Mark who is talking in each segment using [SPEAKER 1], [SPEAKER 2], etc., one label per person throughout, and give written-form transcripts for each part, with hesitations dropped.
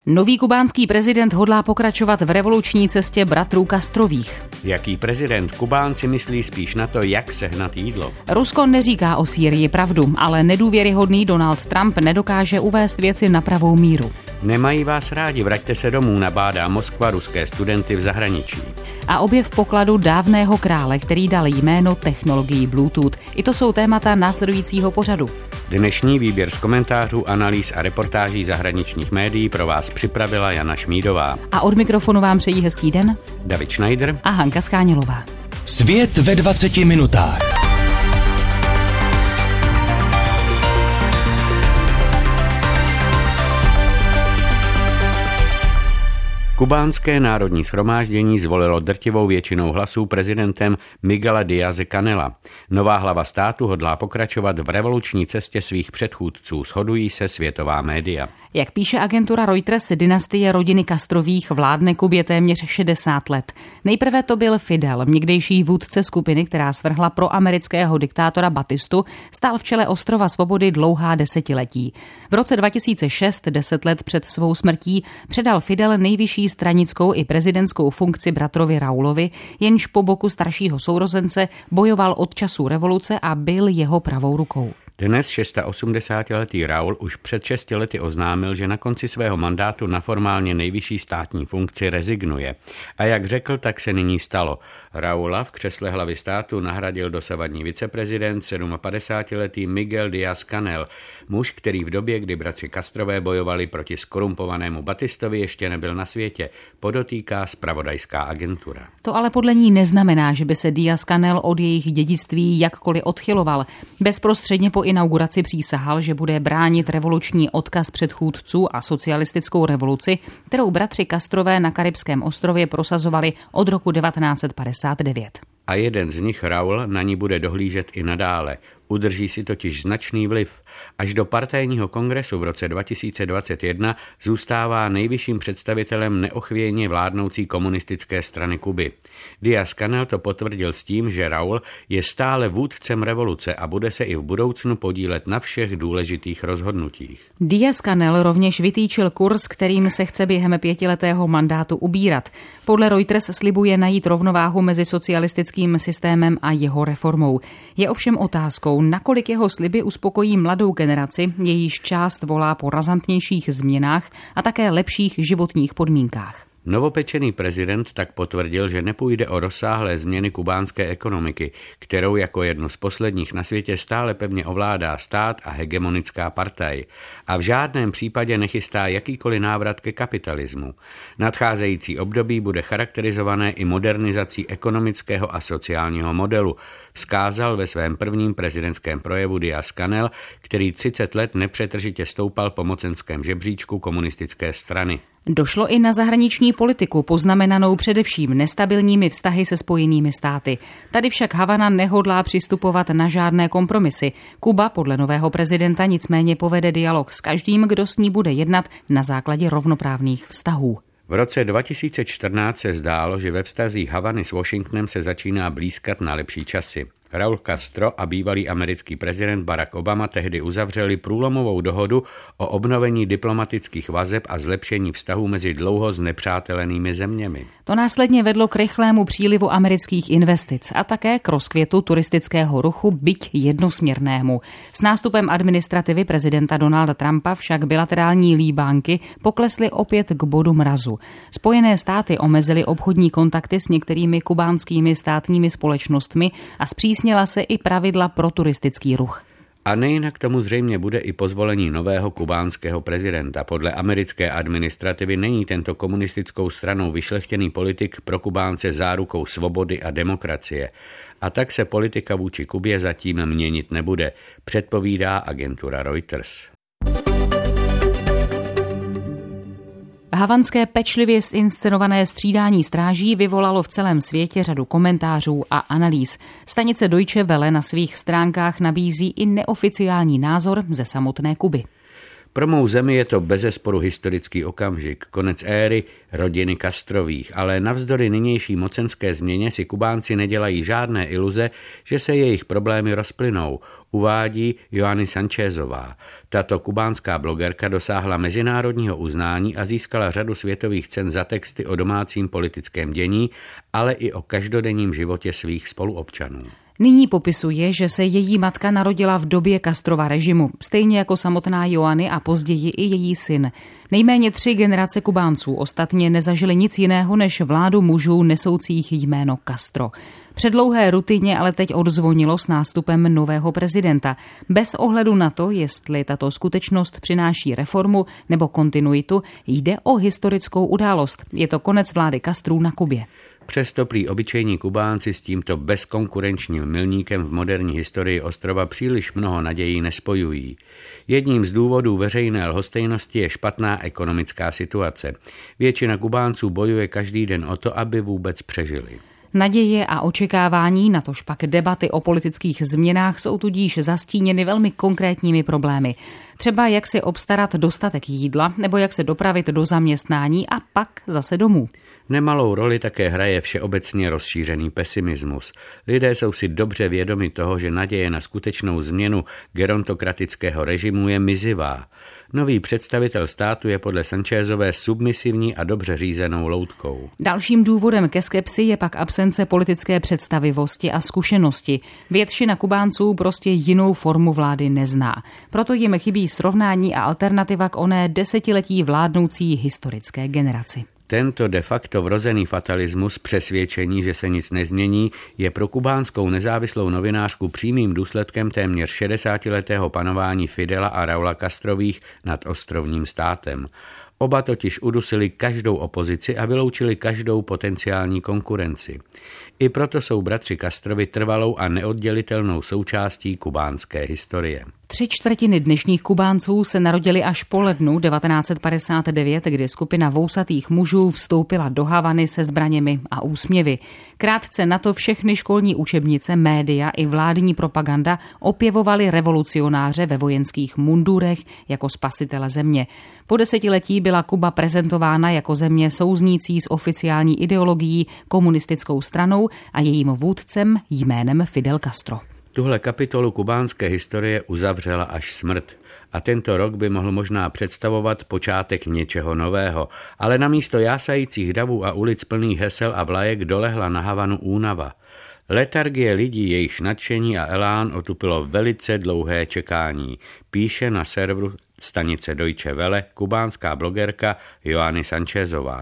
[SPEAKER 1] Nový kubánský prezident hodlá pokračovat v revoluční cestě bratrů Castrových.
[SPEAKER 2] Jaký prezident? Kubánci myslí spíš na to, jak sehnat jídlo.
[SPEAKER 1] Rusko neříká o Sýrii pravdu, ale nedůvěryhodný Donald Trump nedokáže uvést věci na pravou míru.
[SPEAKER 2] Nemají vás rádi, vraťte se domů, nabádá Moskva ruské studenty v zahraničí.
[SPEAKER 1] A objev pokladu dávného krále, který dal jméno technologii Bluetooth. I to jsou témata následujícího pořadu.
[SPEAKER 2] Dnešní výběr z komentářů, analýz a reportáží zahraničních médií pro vás připravila Jana Šmídová.
[SPEAKER 1] A od mikrofonu vám přejí hezký den
[SPEAKER 2] David Schneider
[SPEAKER 1] a Hanka Skánělová.
[SPEAKER 3] Svět ve 20 minutách.
[SPEAKER 2] Kubánské národní shromáždění zvolilo drtivou většinou hlasů prezidentem Miguela Díaze-Canela. Nová hlava státu hodlá pokračovat v revoluční cestě svých předchůdců, shodují se světová média.
[SPEAKER 1] Jak píše agentura Reuters, dynastie rodiny Castrových vládne Kubě téměř 60 let. Nejprve to byl Fidel, někdejší vůdce skupiny, která svrhla proamerického diktátora Batistu, stál v čele ostrova svobody dlouhá desetiletí. V roce 2006, 10 let před svou smrtí, předal Fidel nejvyšší stranickou i prezidentskou funkci bratrovi Raulovi, jenž po boku staršího sourozence bojoval od času revoluce a byl jeho pravou rukou.
[SPEAKER 2] Dnes 86letý Raul už před 6 lety oznámil, že na konci svého mandátu na formálně nejvyšší státní funkci rezignuje. A jak řekl, tak se nyní stalo. Raula v křesle hlavy státu nahradil dosavadní viceprezident 57letý Miguel Díaz-Canel, muž, který v době, kdy bratři Castrové bojovali proti skorumpovanému Batistovi, ještě nebyl na světě, podotýká zpravodajská agentura.
[SPEAKER 1] To ale podle ní neznamená, že by se Díaz-Canel od jejich dědictví jakkoliv odchyloval. Bezprostředně po inauguraci přísahal, že bude bránit revoluční odkaz předchůdců a socialistickou revoluci, kterou bratři Castrové na Karibském ostrově prosazovali od roku 1959.
[SPEAKER 2] A jeden z nich, Raul, na ní bude dohlížet i nadále. Udrží si totiž značný vliv. Až do partajního kongresu v roce 2021 zůstává nejvyšším představitelem neochvějně vládnoucí komunistické strany Kuby. Díaz-Canel to potvrdil s tím, že Raul je stále vůdcem revoluce a bude se i v budoucnu podílet na všech důležitých rozhodnutích.
[SPEAKER 1] Díaz-Canel rovněž vytýčil kurz, kterým se chce během 5letého mandátu ubírat. Podle Reuters slibuje najít rovnováhu mezi socialistickým systémem a jeho reformou. Je ovšem otázkou, nakolik jeho sliby uspokojí mladou generaci, jejíž část volá po razantnějších změnách a také lepších životních podmínkách.
[SPEAKER 2] Novopečený prezident tak potvrdil, že nepůjde o rozsáhlé změny kubánské ekonomiky, kterou jako jednu z posledních na světě stále pevně ovládá stát a hegemonická partaj. A v žádném případě nechystá jakýkoliv návrat ke kapitalismu. Nadcházející období bude charakterizované i modernizací ekonomického a sociálního modelu, vzkázal ve svém prvním prezidentském projevu Díaz-Canel, který 30 let nepřetržitě stoupal po mocenském žebříčku komunistické strany.
[SPEAKER 1] Došlo i na zahraniční politiku, poznamenanou především nestabilními vztahy se Spojenými státy. Tady však Havana nehodlá přistupovat na žádné kompromisy. Kuba podle nového prezidenta nicméně povede dialog s každým, kdo s ní bude jednat na základě rovnoprávných vztahů.
[SPEAKER 2] V roce 2014 se zdálo, že ve vztazích Havany s Washingtonem se začíná blýskat na lepší časy. Raul Castro a bývalý americký prezident Barack Obama tehdy uzavřeli průlomovou dohodu o obnovení diplomatických vazeb a zlepšení vztahů mezi dlouho znepřátelenými zeměmi.
[SPEAKER 1] To následně vedlo k rychlému přílivu amerických investic a také k rozkvětu turistického ruchu, byť jednosměrnému. S nástupem administrativy prezidenta Donalda Trumpa však bilaterální líbánky poklesly opět k bodu mrazu. Spojené státy omezily obchodní kontakty s některými kubánskými státními společnostmi a zpřísnila se i pravidla pro turistický ruch.
[SPEAKER 2] A nejinak tomu zřejmě bude i po zvolení nového kubánského prezidenta. Podle americké administrativy není tento komunistickou stranou vyšlechtěný politik pro Kubánce zárukou svobody a demokracie. A tak se politika vůči Kubě zatím měnit nebude, předpovídá agentura Reuters.
[SPEAKER 1] Havanské pečlivě zinscenované střídání stráží vyvolalo v celém světě řadu komentářů a analýz. Stanice Deutsche Welle na svých stránkách nabízí i neoficiální názor ze samotné Kuby.
[SPEAKER 2] Pro mou zemi je to bezesporu historický okamžik, konec éry rodiny Castrových, ale navzdory nynější mocenské změně si Kubánci nedělají žádné iluze, že se jejich problémy rozplynou, uvádí Joanny Sanchezová. Tato kubánská blogerka dosáhla mezinárodního uznání a získala řadu světových cen za texty o domácím politickém dění, ale i o každodenním životě svých spoluobčanů.
[SPEAKER 1] Nyní popisuje, že se její matka narodila v době Castrova režimu, stejně jako samotná Joanny a později i její syn. Nejméně 3 generace Kubánců ostatně nezažili nic jiného než vládu mužů nesoucích jméno Castro. Před dlouhé rutině ale teď odzvonilo s nástupem nového prezidenta. Bez ohledu na to, jestli tato skutečnost přináší reformu nebo kontinuitu, jde o historickou událost. Je to konec vlády Castrů na Kubě.
[SPEAKER 2] Přesto prý obyčejní Kubánci s tímto bezkonkurenčním milníkem v moderní historii ostrova příliš mnoho nadějí nespojují. Jedním z důvodů veřejné lhostejnosti je špatná ekonomická situace. Většina Kubánců bojuje každý den o to, aby vůbec přežili.
[SPEAKER 1] Naděje a očekávání, natož pak debaty o politických změnách jsou tudíž zastíněny velmi konkrétními problémy. Třeba jak si obstarat dostatek jídla, nebo jak se dopravit do zaměstnání a pak zase domů.
[SPEAKER 2] Nemalou roli také hraje všeobecně rozšířený pesimismus. Lidé jsou si dobře vědomi toho, že naděje na skutečnou změnu gerontokratického režimu je mizivá. Nový představitel státu je podle Sanchezové submisivní a dobře řízenou loutkou.
[SPEAKER 1] Dalším důvodem ke skepsi je pak absence politické představivosti a zkušenosti. Většina Kubánců prostě jinou formu vlády nezná. Proto jim chybí srovnání a alternativa k oné desetiletí vládnoucí historické generaci.
[SPEAKER 2] Tento de facto vrozený fatalismus, přesvědčení, že se nic nezmění, je pro kubánskou nezávislou novinářku přímým důsledkem téměř 60letého panování Fidela a Raula Castrových nad ostrovním státem. Oba totiž udusili každou opozici a vyloučili každou potenciální konkurenci. I proto jsou bratři Castrovi trvalou a neoddělitelnou součástí kubánské historie.
[SPEAKER 1] 3/4 dnešních Kubánců se narodili až po lednu 1959, kdy skupina vousatých mužů vstoupila do Havany se zbraněmi a úsměvy. Krátce na to všechny školní učebnice, média i vládní propaganda opěvovaly revolucionáře ve vojenských mundurech jako spasitele země. Po desetiletí byla Kuba prezentována jako země souznící s oficiální ideologií, komunistickou stranou a jejím vůdcem jménem Fidel Castro.
[SPEAKER 2] Tuhle kapitolu kubánské historie uzavřela až smrt. A tento rok by mohl možná představovat počátek něčeho nového, ale namísto jásajících davů a ulic plných hesel a vlajek dolehla na Havanu únava. Letargie lidí, jejichž nadšení a elán otupilo velice dlouhé čekání, píše na serveru stanice Deutsche Welle kubánská blogerka Joanny Sanchezová.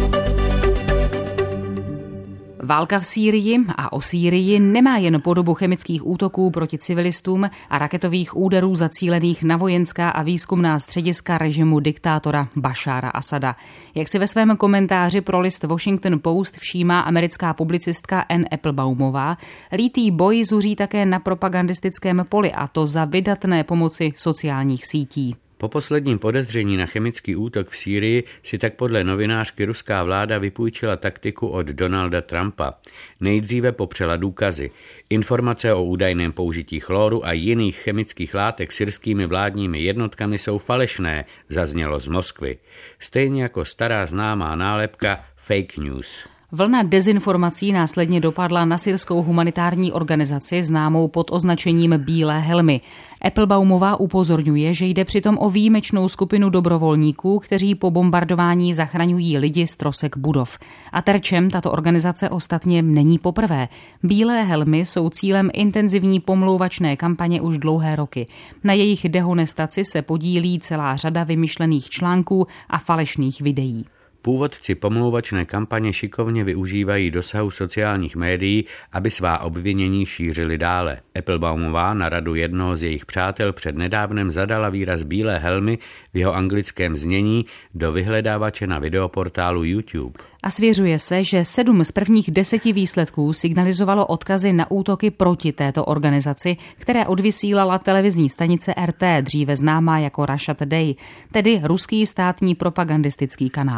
[SPEAKER 1] Válka v Sýrii a o Sýrii nemá jen podobu chemických útoků proti civilistům a raketových úderů zacílených na vojenská a výzkumná střediska režimu diktátora Bašára Asada. Jak si ve svém komentáři pro list Washington Post všímá americká publicistka Ann Applebaumová, lítý boj zuří také na propagandistickém poli, a to za vydatné pomoci sociálních sítí.
[SPEAKER 2] Po posledním podezření na chemický útok v Sýrii si tak podle novinářky ruská vláda vypůjčila taktiku od Donalda Trumpa. Nejdříve popřela důkazy. Informace o údajném použití chloru a jiných chemických látek syrskými vládními jednotkami jsou falešné, zaznělo z Moskvy. Stejně jako stará známá nálepka fake news.
[SPEAKER 1] Vlna dezinformací následně dopadla na syrskou humanitární organizaci známou pod označením Bílé helmy. Applebaumová upozorňuje, že jde přitom o výjimečnou skupinu dobrovolníků, kteří po bombardování zachraňují lidi z trosek budov. A terčem tato organizace ostatně není poprvé. Bílé helmy jsou cílem intenzivní pomlouvačné kampaně už dlouhé roky. Na jejich dehonestaci se podílí celá řada vymyšlených článků a falešných videí.
[SPEAKER 2] Původci pomlouvačné kampaně šikovně využívají dosahu sociálních médií, aby svá obvinění šířili dále. Applebaumová na radu jednoho z jejich přátel přednedávnem zadala výraz Bílé helmy v jeho anglickém znění do vyhledávače na videoportálu YouTube.
[SPEAKER 1] A svěřuje se, že 7 z prvních 10 výsledků signalizovalo odkazy na útoky proti této organizaci, které odvysílala televizní stanice RT, dříve známá jako Russia Today, tedy ruský státní propagandistický kanál.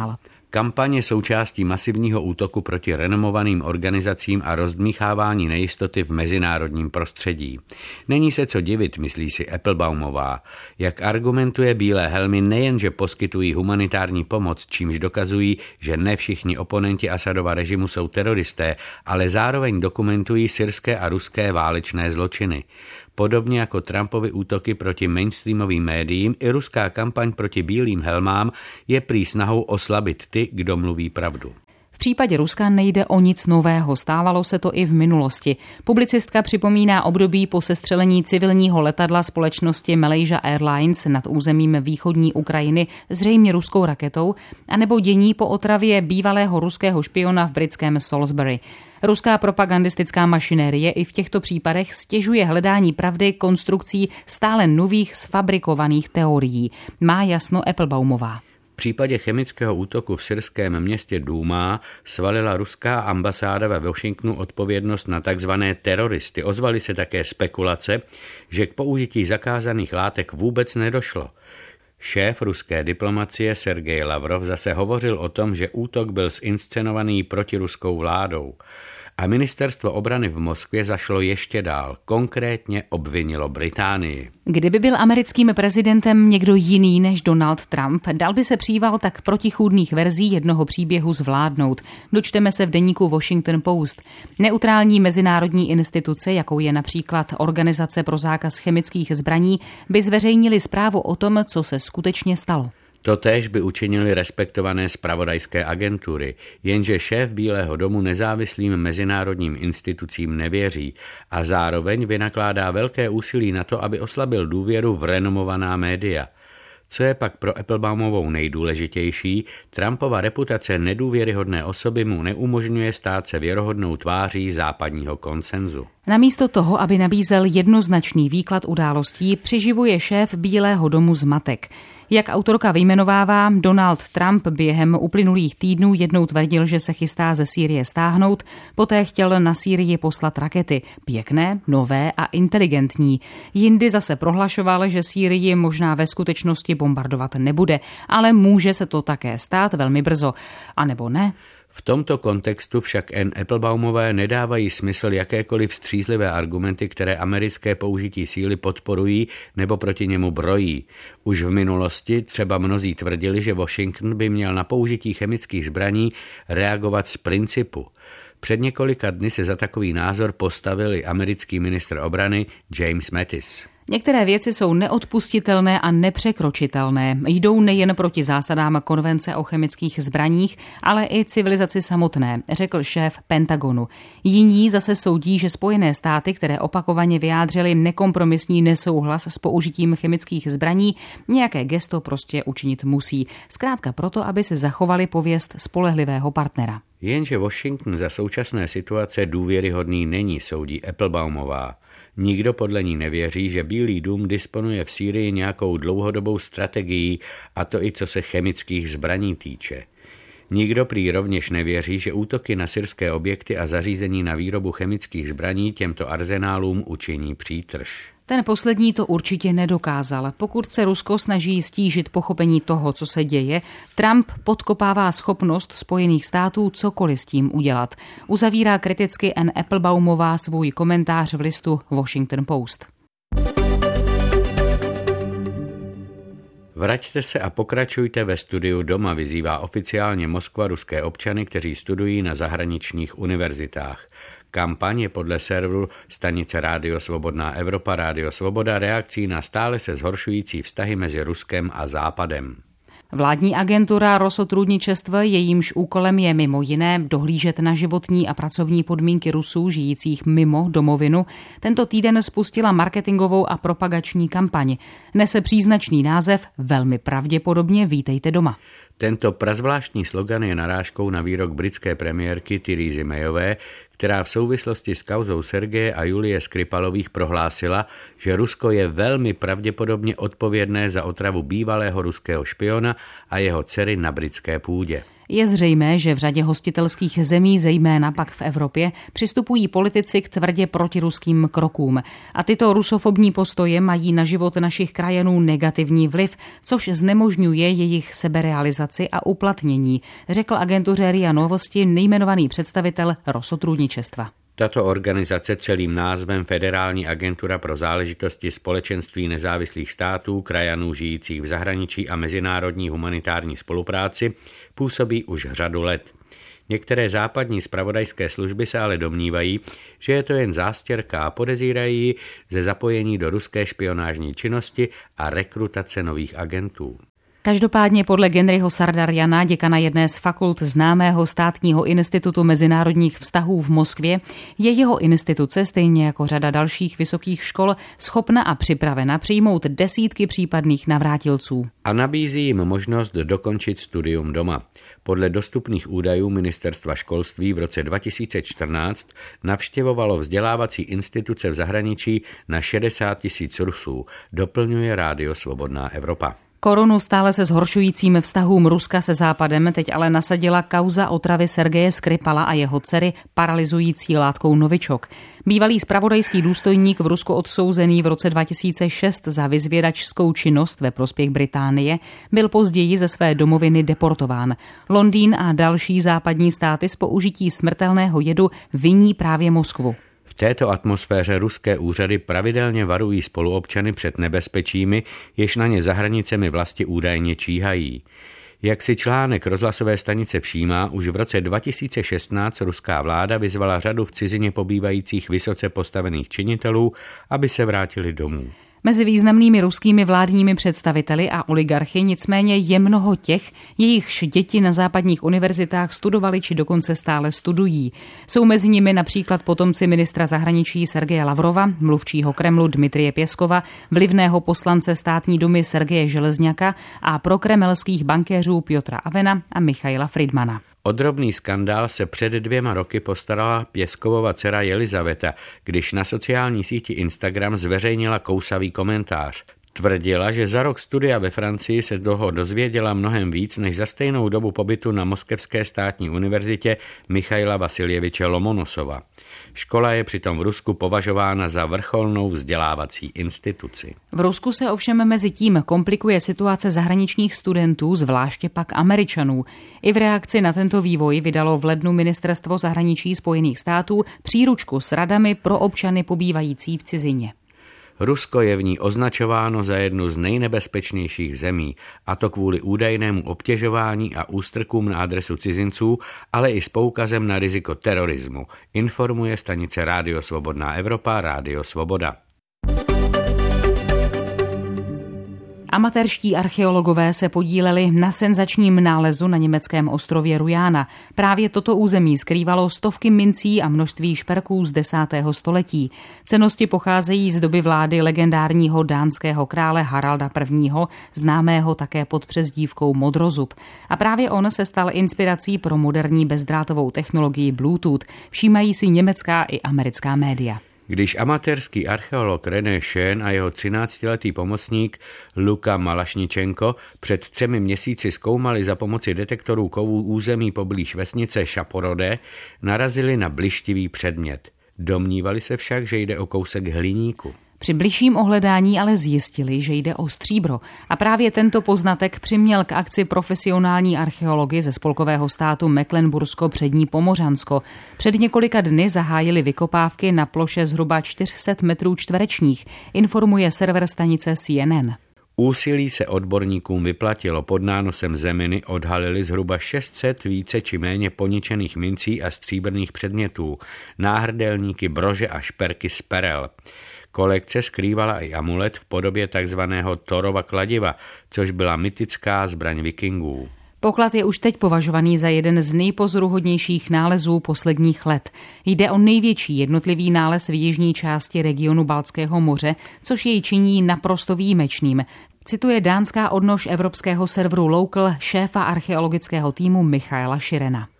[SPEAKER 2] Kampaň je součástí masivního útoku proti renomovaným organizacím a rozdmíchávání nejistoty v mezinárodním prostředí. Není se co divit, myslí si Appelbaumová. Jak argumentuje, bílé helmy nejenže poskytují humanitární pomoc, čímž dokazují, že ne všichni oponenti Asadova režimu jsou teroristé, ale zároveň dokumentují syrské a ruské válečné zločiny. Podobně jako Trumpovy útoky proti mainstreamovým médiím, i ruská kampaň proti bílým helmám je prý snahou oslabit ty, kdo mluví pravdu.
[SPEAKER 1] V případě Ruska nejde o nic nového, stávalo se to i v minulosti. Publicistka připomíná období po sestřelení civilního letadla společnosti Malaysia Airlines nad územím východní Ukrajiny zřejmě ruskou raketou, anebo dění po otravě bývalého ruského špiona v britském Salisbury. Ruská propagandistická mašinérie i v těchto případech stěžuje hledání pravdy konstrukcí stále nových sfabrikovaných teorií. Má jasno Appelbaumová.
[SPEAKER 2] V případě chemického útoku v syrském městě Duma svalila ruská ambasáda ve Washingtonu odpovědnost na takzvané teroristy. Ozvaly se také spekulace, že k použití zakázaných látek vůbec nedošlo. Šéf ruské diplomacie Sergej Lavrov zase hovořil o tom, že útok byl zinscenovaný protiruskou vládou. A ministerstvo obrany v Moskvě zašlo ještě dál, konkrétně obvinilo Británii.
[SPEAKER 1] Kdyby byl americkým prezidentem někdo jiný než Donald Trump, dal by se příval tak protichůdných verzí jednoho příběhu zvládnout. Dočteme se v deníku Washington Post. Neutrální mezinárodní instituce, jakou je například Organizace pro zákaz chemických zbraní, by zveřejnili zprávu o tom, co se skutečně stalo.
[SPEAKER 2] Totéž by učinili respektované zpravodajské agentury, jenže šéf Bílého domu nezávislým mezinárodním institucím nevěří a zároveň vynakládá velké úsilí na to, aby oslabil důvěru v renomovaná média. Co je pak pro Appelbaumovou nejdůležitější, Trumpova reputace nedůvěryhodné osoby mu neumožňuje stát se věrohodnou tváří západního konsenzu.
[SPEAKER 1] Namísto toho, aby nabízel jednoznačný výklad událostí, přiživuje šéf Bílého domu zmatek. Jak autorka vyjmenovává, Donald Trump během uplynulých týdnů jednou tvrdil, že se chystá ze Sýrie stáhnout, poté chtěl na Sýrii poslat rakety. Pěkné, nové a inteligentní. Jindy zase prohlašoval, že Sýrii možná ve skutečnosti bombardovat nebude, ale může se to také stát velmi brzo. A nebo ne?
[SPEAKER 2] V tomto kontextu však Appelbaumové nedávají smysl jakékoliv střízlivé argumenty, které americké použití síly podporují nebo proti němu brojí. Už v minulosti třeba mnozí tvrdili, že Washington by měl na použití chemických zbraní reagovat z principu. Před několika dny se za takový názor postavil i americký ministr obrany James Mattis.
[SPEAKER 1] Některé věci jsou neodpustitelné a nepřekročitelné. Jdou nejen proti zásadám konvence o chemických zbraních, ale i civilizaci samotné, řekl šéf Pentagonu. Jiní zase soudí, že Spojené státy, které opakovaně vyjádřily nekompromisní nesouhlas s použitím chemických zbraní, nějaké gesto prostě učinit musí. Zkrátka proto, aby se zachovali pověst spolehlivého partnera.
[SPEAKER 2] Jenže Washington za současné situace důvěryhodný není, soudí Appelbaumová. Nikdo podle ní nevěří, že Bílý dům disponuje v Sýrii nějakou dlouhodobou strategií, a to i co se chemických zbraní týče. Nikdo prý rovněž nevěří, že útoky na syrské objekty a zařízení na výrobu chemických zbraní těmto arzenálům učiní přítrž.
[SPEAKER 1] Ten poslední to určitě nedokázal. Pokud se Rusko snaží stížit pochopení toho, co se děje, Trump podkopává schopnost Spojených států cokoliv s tím udělat. Uzavírá kriticky Ann Appelbaumová svůj komentář v listu Washington Post.
[SPEAKER 2] Vraťte se a pokračujte ve studiu doma, vyzývá oficiálně Moskva ruské občany, kteří studují na zahraničních univerzitách. Kampaň je podle serveru stanice Rádio Svobodná Evropa Rádio Svoboda reakcí na stále se zhoršující vztahy mezi Ruskem a Západem.
[SPEAKER 1] Vládní agentura Rosotrudničestvo, jejímž úkolem je mimo jiné dohlížet na životní a pracovní podmínky Rusů žijících mimo domovinu, tento týden spustila marketingovou a propagační kampaň. Nese příznačný název Velmi pravděpodobně vítejte doma.
[SPEAKER 2] Tento prazvláštní slogan je narážkou na výrok britské premiérky Therésy Mayové, která v souvislosti s kauzou Sergeje a Julie Skripalových prohlásila, že Rusko je velmi pravděpodobně odpovědné za otravu bývalého ruského špiona a jeho dcery na britské půdě.
[SPEAKER 1] Je zřejmé, že v řadě hostitelských zemí, zejména pak v Evropě, přistupují politici k tvrdě protiruským krokům. A tyto rusofobní postoje mají na život našich krajanů negativní vliv, což znemožňuje jejich seberealizaci a uplatnění, řekl agentuře RIA Novosti nejmenovaný představitel Rosotrůdničestva.
[SPEAKER 2] Tato organizace celým názvem Federální agentura pro záležitosti společenství nezávislých států, krajanů žijících v zahraničí a mezinárodní humanitární spolupráci působí už řadu let. Některé západní zpravodajské služby se ale domnívají, že je to jen zástěrka a podezírají ji ze zapojení do ruské špionážní činnosti a rekrutace nových agentů.
[SPEAKER 1] Každopádně podle Genryho Sardarjana, děkana jedné z fakult známého státního institutu mezinárodních vztahů v Moskvě, je jeho instituce, stejně jako řada dalších vysokých škol, schopna a připravena přijmout desítky případných navrátilců.
[SPEAKER 2] A nabízí jim možnost dokončit studium doma. Podle dostupných údajů Ministerstva školství v roce 2014 navštěvovalo vzdělávací instituce v zahraničí na 60 000 Rusů, doplňuje Rádio Svobodná Evropa.
[SPEAKER 1] Korunu stále se zhoršujícím vztahům Ruska se Západem teď ale nasadila kauza otravy Sergeje Skripala a jeho dcery paralyzující látkou novičok. Bývalý zpravodajský důstojník v Rusku odsouzený v roce 2006 za vyzvědačskou činnost ve prospěch Británie byl později ze své domoviny deportován. Londýn a další západní státy z použití smrtelného jedu viní právě Moskvu.
[SPEAKER 2] V této atmosféře ruské úřady pravidelně varují spoluobčany před nebezpečími, jež na ně za hranicemi vlasti údajně číhají. Jak si článek rozhlasové stanice všímá, už v roce 2016 ruská vláda vyzvala řadu v cizině pobývajících vysoce postavených činitelů, aby se vrátili domů.
[SPEAKER 1] Mezi významnými ruskými vládními představiteli a oligarchy nicméně je mnoho těch, jejichž děti na západních univerzitách studovali či dokonce stále studují. Jsou mezi nimi například potomci ministra zahraničí Sergeje Lavrova, mluvčího Kremlu Dmitrije Pěskova, vlivného poslance státní dumy Sergeje Železňaka a prokremelských bankéřů Piotra Avena a Michaila Friedmana.
[SPEAKER 2] O drobný skandál se před 2 roky postarala Pěskovova dcera Jelizaveta, když na sociální síti Instagram zveřejnila kousavý komentář. Tvrdila, že za rok studia ve Francii se toho dozvěděla mnohem víc než za stejnou dobu pobytu na Moskevské státní univerzitě Michaila Vasiljeviče Lomonosova. Škola je přitom v Rusku považována za vrcholnou vzdělávací instituci.
[SPEAKER 1] V Rusku se ovšem mezi tím komplikuje situace zahraničních studentů, zvláště pak Američanů. I v reakci na tento vývoj vydalo v lednu Ministerstvo zahraničí Spojených států příručku s radami pro občany pobývající v cizině.
[SPEAKER 2] Rusko je v ní označováno za jednu z nejnebezpečnějších zemí, a to kvůli údajnému obtěžování a ústrkům na adresu cizinců, ale i s poukazem na riziko terorismu, informuje stanice Rádio Svobodná Evropa, Rádio Svoboda.
[SPEAKER 1] Amatérští archeologové se podíleli na senzačním nálezu na německém ostrově Rujana. Právě toto území skrývalo stovky mincí a množství šperků z 10. století. Cennosti pocházejí z doby vlády legendárního dánského krále Haralda I., známého také pod přezdívkou Modrozub. A právě on se stal inspirací pro moderní bezdrátovou technologii Bluetooth, všímají si německá i americká média.
[SPEAKER 2] Když amatérský archeolog René Schön a jeho 13letý pomocník Luka Malašničenko před 3 měsíci zkoumali za pomoci detektorů kovů území poblíž vesnice Šaporode, narazili na blištivý předmět. Domnívali se však, že jde o kousek hliníku.
[SPEAKER 1] Při bližším ohledání ale zjistili, že jde o stříbro. A právě tento poznatek přiměl k akci profesionální archeology ze spolkového státu Mecklenbursko-Přední Pomořansko. Před několika dny zahájili vykopávky na ploše zhruba 400 metrů čtverečních, informuje server stanice CNN.
[SPEAKER 2] Úsilí se odborníkům vyplatilo. Pod nánosem zeminy odhalili zhruba 600 více či méně poničených mincí a stříbrných předmětů, náhrdelníky, brože a šperky z perel. Kolekce skrývala i amulet v podobě takzvaného Thorova kladiva, což byla mytická zbraň vikingů.
[SPEAKER 1] Poklad je už teď považovaný za jeden z nejpozoruhodnějších nálezů posledních let. Jde o největší jednotlivý nález v jižní části regionu Baltského moře, což jej činí naprosto výjimečným. Cituje dánská odnož evropského serveru Local šéfa archeologického týmu Michaela Širena.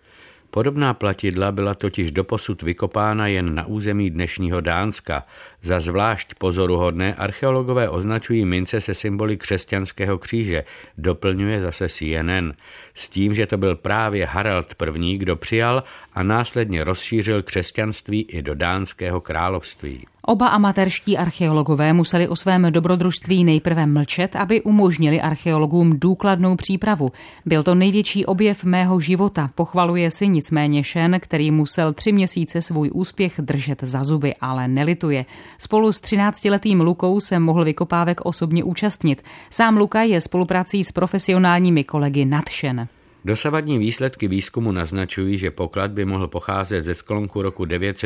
[SPEAKER 2] Podobná platidla byla totiž doposud vykopána jen na území dnešního Dánska. Za zvlášť pozoruhodné archeologové označují mince se symboly křesťanského kříže, doplňuje zase CNN, s tím, že to byl právě Harald I., kdo přijal a následně rozšířil křesťanství i do dánského království.
[SPEAKER 1] Oba amatérští archeologové museli o svém dobrodružství nejprve mlčet, aby umožnili archeologům důkladnou přípravu. Byl to největší objev mého života, pochvaluje si nicméně Shen, který musel 3 měsíce svůj úspěch držet za zuby, ale nelituje. Spolu s 13letým Lukou se mohl vykopávek osobně účastnit. Sám Luka je spoluprací s profesionálními kolegy nadšen.
[SPEAKER 2] Dosavadní výsledky výzkumu naznačují, že poklad by mohl pocházet ze sklonku roku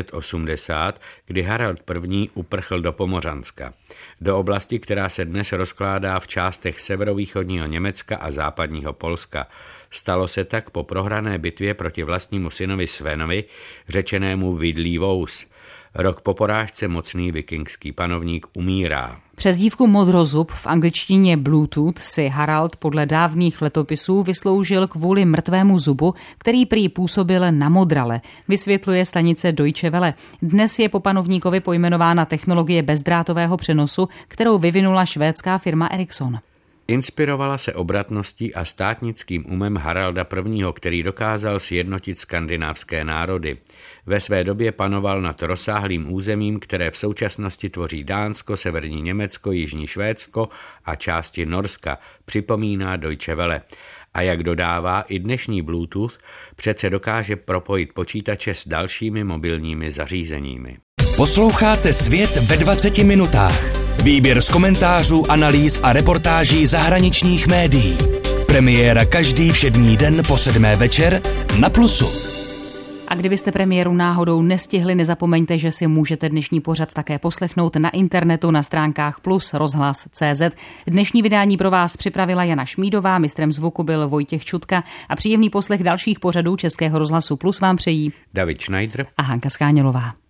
[SPEAKER 2] 980, kdy Harald I. uprchl do Pomořanska, do oblasti, která se dnes rozkládá v částech severovýchodního Německa a západního Polska. Stalo se tak po prohrané bitvě proti vlastnímu synovi Svenovi, řečenému Vidlý Vous. Rok po porážce mocný vikingský panovník umírá.
[SPEAKER 1] Přezdívku Modrozub, v angličtině Bluetooth, si Harald podle dávných letopisů vysloužil kvůli mrtvému zubu, který prý působil na modrale, vysvětluje stanice Deutsche Welle. Dnes je po panovníkovi pojmenována technologie bezdrátového přenosu, kterou vyvinula švédská firma Ericsson.
[SPEAKER 2] Inspirovala se obratností a státnickým umem Haralda I., který dokázal sjednotit skandinávské národy. Ve své době panoval nad rozsáhlým územím, které v současnosti tvoří Dánsko, severní Německo, jižní Švédsko a části Norska, připomíná Deutsche Welle. A jak dodává, i dnešní Bluetooth přece dokáže propojit počítače s dalšími mobilními zařízeními.
[SPEAKER 3] Posloucháte Svět ve 20 minutách. Výběr z komentářů, analýz a reportáží zahraničních médií. Premiéra každý všední den po 7. večer na Plusu.
[SPEAKER 1] A kdybyste premiéru náhodou nestihli, nezapomeňte, že si můžete dnešní pořad také poslechnout na internetu na stránkách Plus rozhlas.cz. Dnešní vydání pro vás připravila Jana Šmídová, mistrem zvuku byl Vojtěch Čutka a příjemný poslech dalších pořadů Českého rozhlasu Plus vám přejí
[SPEAKER 2] David Schneider
[SPEAKER 1] a Hanka Skánělová.